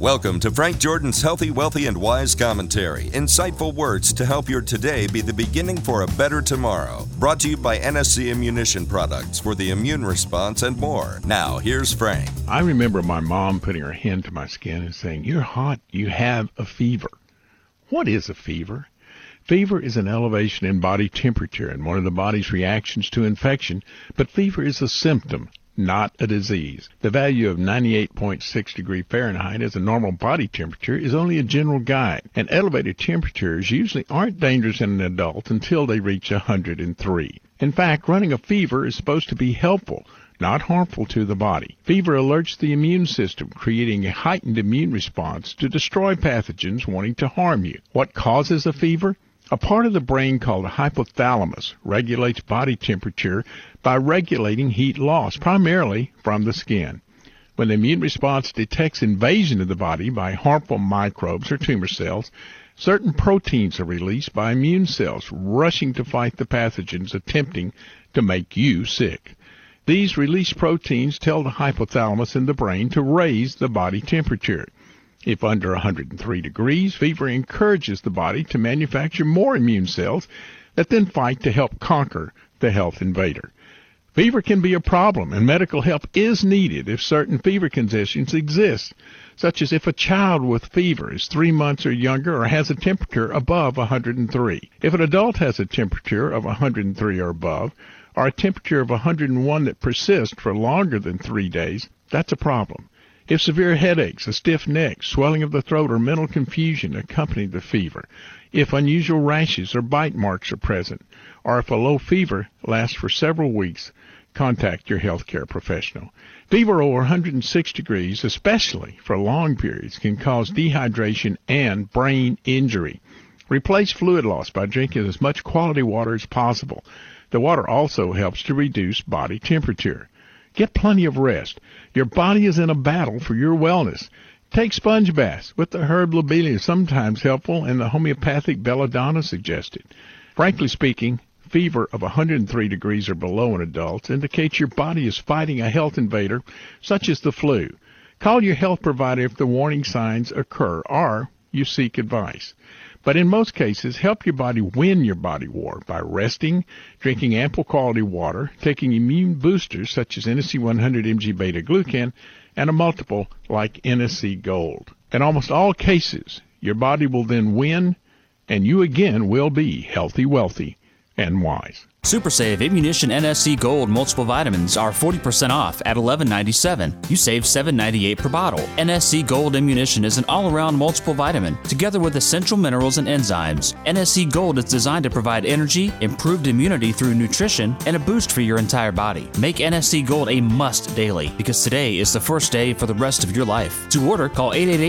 Welcome to Frank Jordan's Healthy, Wealthy, and Wise Commentary. Insightful words to help your today be the beginning for a better tomorrow. Brought to you by NSC Ammunition Products for the immune response and more. Now, here's Frank. I remember my mom putting her hand to my skin and saying, "You're hot. You have a fever." What is a fever? Fever is an elevation in body temperature and one of the body's reactions to infection, but fever is a symptom, not a disease. The value of 98.6 degrees Fahrenheit as a normal body temperature is only a general guide, and elevated temperatures usually aren't dangerous in an adult until they reach 103. In fact, running a fever is supposed to be helpful, not harmful to the body. Fever alerts the immune system, creating a heightened immune response to destroy pathogens wanting to harm you. What causes a fever? A part of the brain called the hypothalamus regulates body temperature by regulating heat loss, primarily from the skin. When the immune response detects invasion of the body by harmful microbes or tumor cells, certain proteins are released by immune cells rushing to fight the pathogens attempting to make you sick. These released proteins tell the hypothalamus in the brain to raise the body temperature. If under 103 degrees, fever encourages the body to manufacture more immune cells that then fight to help conquer the health invader. Fever can be a problem, and medical help is needed if certain fever conditions exist, such as if a child with fever is 3 months or younger or has a temperature above 103. If an adult has a temperature of 103 or above, or a temperature of 101 that persists for longer than 3 days, that's a problem. If severe headaches, a stiff neck, swelling of the throat, or mental confusion accompany the fever, if unusual rashes or bite marks are present, or if a low fever lasts for several weeks, contact your healthcare professional. Fever over 106 degrees, especially for long periods, can cause dehydration and brain injury. Replace fluid loss by drinking as much quality water as possible. The water also helps to reduce body temperature. Get plenty of rest. Your body is in a battle for your wellness. Take sponge baths with the herb lobelia, sometimes helpful, and the homeopathic belladonna suggested. Frankly speaking, fever of 103 degrees or below in adults indicates your body is fighting a health invader, such as the flu. Call your health provider if the warning signs occur or you seek advice. But in most cases, help your body win your body war by resting, drinking ample quality water, taking immune boosters such as NSC 100 mg beta-glucan, and a multiple like NSC Gold. In almost all cases, your body will then win, and you again will be healthy, wealthy, and wise. Super Save Ammunition NSC Gold multiple vitamins are 40% off at $11.97. You save $7.98 per bottle. NSC Gold Ammunition is an all-around multiple vitamin, together with essential minerals and enzymes. NSC Gold is designed to provide energy, improved immunity through nutrition, and a boost for your entire body. Make NSC Gold a must daily, because today is the first day for the rest of your life. To order, call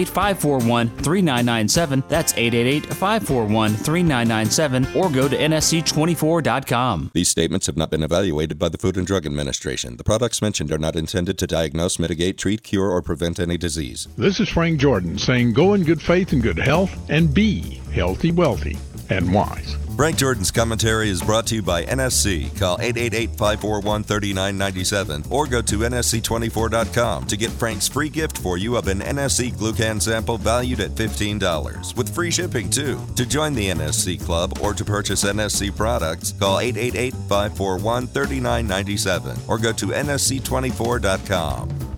888-541-3997. That's 888-541-3997, or go to nsc24.com. These statements have not been evaluated by the Food and Drug Administration. The products mentioned are not intended to diagnose, mitigate, treat, cure, or prevent any disease. This is Frank Jordan saying go in good faith and good health and be healthy, wealthy, and wise. Frank Jordan's commentary is brought to you by NSC. Call 888-541-3997 or go to nsc24.com to get Frank's free gift for you of an NSC Glucan sample valued at $15 with free shipping too. To join the NSC Club or to purchase NSC products, call 888-541-3997 or go to nsc24.com.